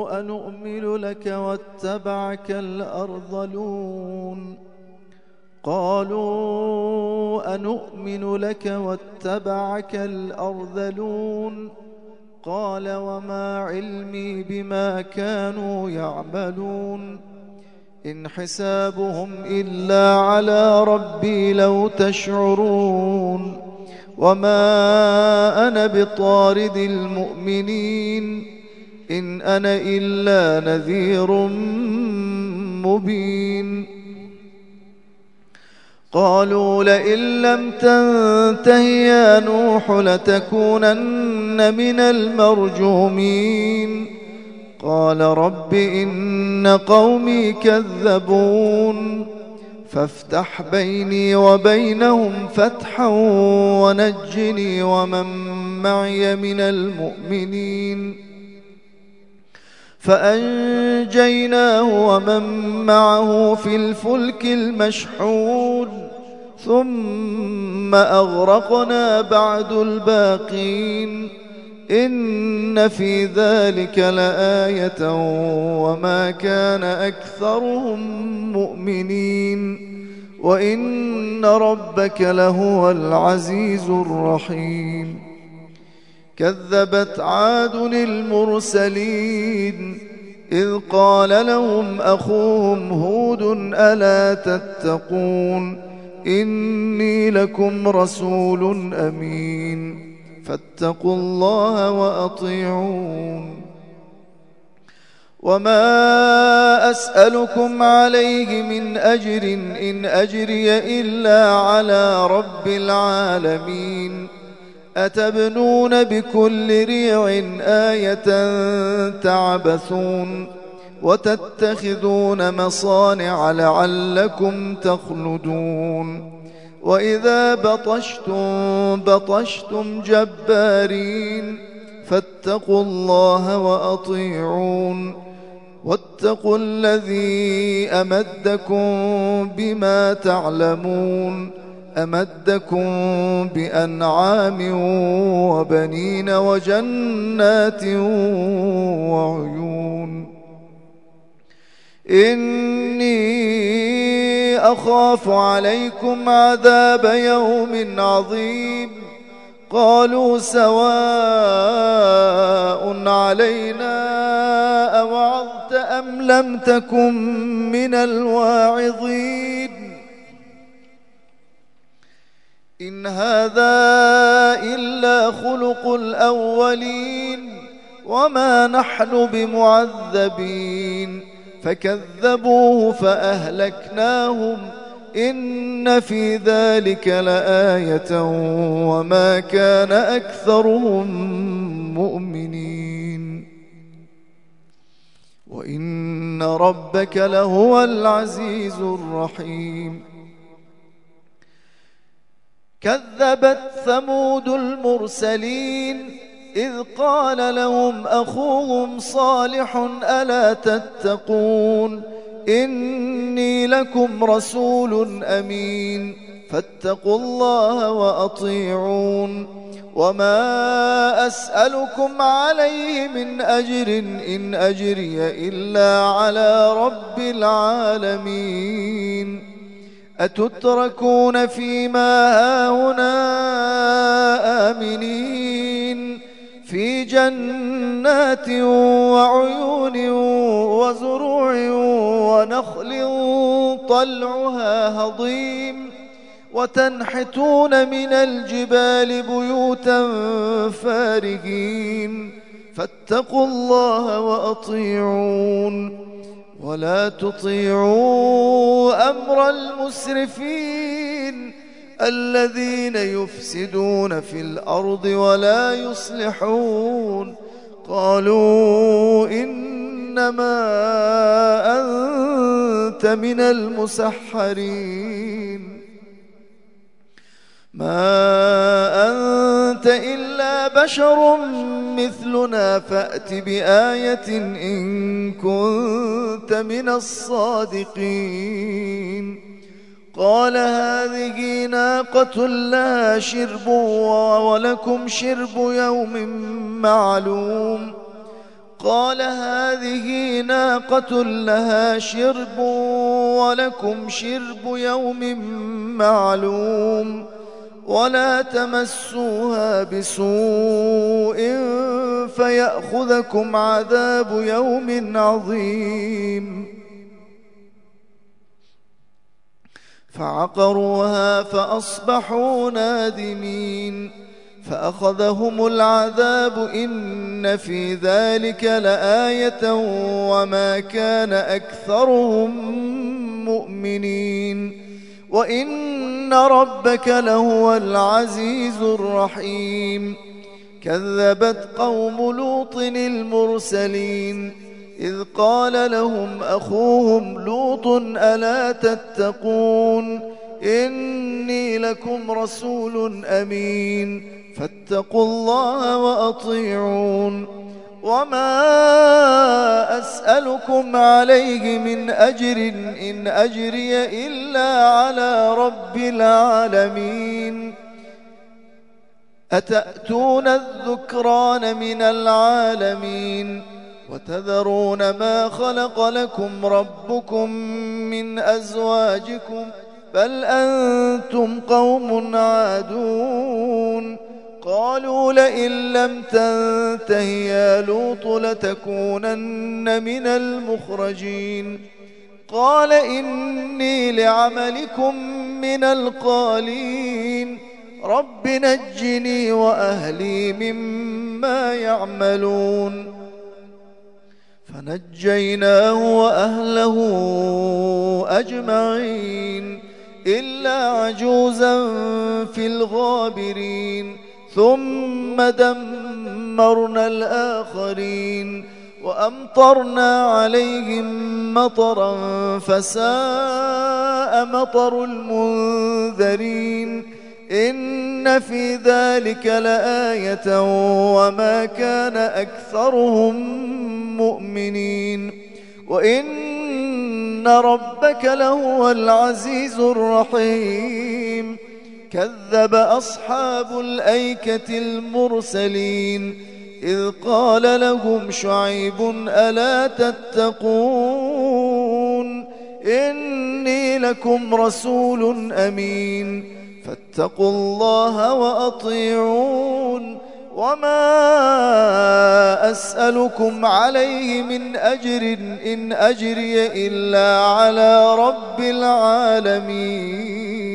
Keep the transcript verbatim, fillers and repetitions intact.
أنؤمن لك واتبعك الأرذلون قالوا أنؤمن لك واتبعك الأرذلون قال وما علمي بما كانوا يعملون إن حسابهم إلا على ربي لو تشعرون وما أنا بطارد المؤمنين إن أنا إلا نذير مبين قالوا لئن لم تنته يا نوح لتكونن من المرجومين قال رب إن قومي كذبون فافتح بيني وبينهم فتحا ونجني ومن معي من المؤمنين فأنجيناه ومن معه في الفلك المشحون ثم أغرقنا بعد الباقين إن في ذلك لآية وما كان أكثرهم مؤمنين وإن ربك لهو العزيز الرحيم كذبت عاد المرسلين إذ قال لهم أخوهم هود ألا تتقون إني لكم رسول أمين فاتقوا الله وأطيعون وما أسألكم عليه من أجر إن أجري إلا على رب العالمين أتبنون بكل ريع آية تعبثون وتتخذون مصانع لعلكم تخلدون وإذا بطشتم بطشتم جبارين فاتقوا الله وأطيعون واتقوا الذي أمدكم بما تعلمون أمدكم بأنعام وبنين وجنات وعيون إني أخاف عليكم عذاب يوم عظيم قالوا سواء علينا أوعظت أم لم تكن من الواعظين إن هذا إلا خلق الأولين وما نحن بمعذبين فكذبوه فأهلكناهم إن في ذلك لآية وما كان أكثرهم مؤمنين وإن ربك لهو العزيز الرحيم كذبت ثمود المرسلين إذ قال لهم أخوهم صالح ألا تتقون إني لكم رسول أمين فاتقوا الله وأطيعون وما أسألكم عليه من أجر إن أجري إلا على رب العالمين أتتركون فيما هاهنا آمنين في جنات وعيون وزروع ونخل طلعها هضيم وتنحتون من الجبال بيوتا فارهين فاتقوا الله وأطيعون ولا تطيعوا أمر المسرفين الذين يفسدون في الأرض ولا يصلحون قالوا إنما أنت من المسحرين ما أنت إلا بشر مثلنا فأت بآية إن كنت من الصادقين قال هذه ناقة لها شرب ولكم شرب يوم معلوم قال هذه ناقة لها شرب ولكم شرب يوم معلوم ولا تمسوها بسوء فيأخذكم عذاب يوم عظيم. فعقروها فأصبحوا نادمين. فأخذهم العذاب إن في ذلك لآية وما كان أكثرهم مؤمنين وإن ربك لهو العزيز الرحيم. كذبت قوم لوط المرسلين إذ قال لهم أخوهم لوط ألا تتقون إني لكم رسول أمين فاتقوا الله وأطيعون وما أسألكم عليه من أجر إن أجري إلا على رب العالمين. أتأتون الذكران من العالمين وتذرون ما خلق لكم ربكم من أزواجكم بل أنتم قوم عادون. قالوا لئن لم تنته يا لوط لتكونن من المخرجين. قال إني لعملكم من القالين رب نجني وأهلي مما يعملون. فنجيناه وأهله أجمعين إلا عجوزا في الغابرين ثم دمرنا الآخرين وأمطرنا عليهم مطرا فساء مطر المنذرين. إن في ذلك لآية وما كان أكثرهم مؤمنين وإن ربك لهو العزيز الرحيم. كذب أصحاب الأيكة المرسلين إذ قال لهم شعيب ألا تتقون إني لكم رسول أمين فاتقوا الله وأطيعون وما أسألكم عليه من أجر إن أجري إلا على رب العالمين.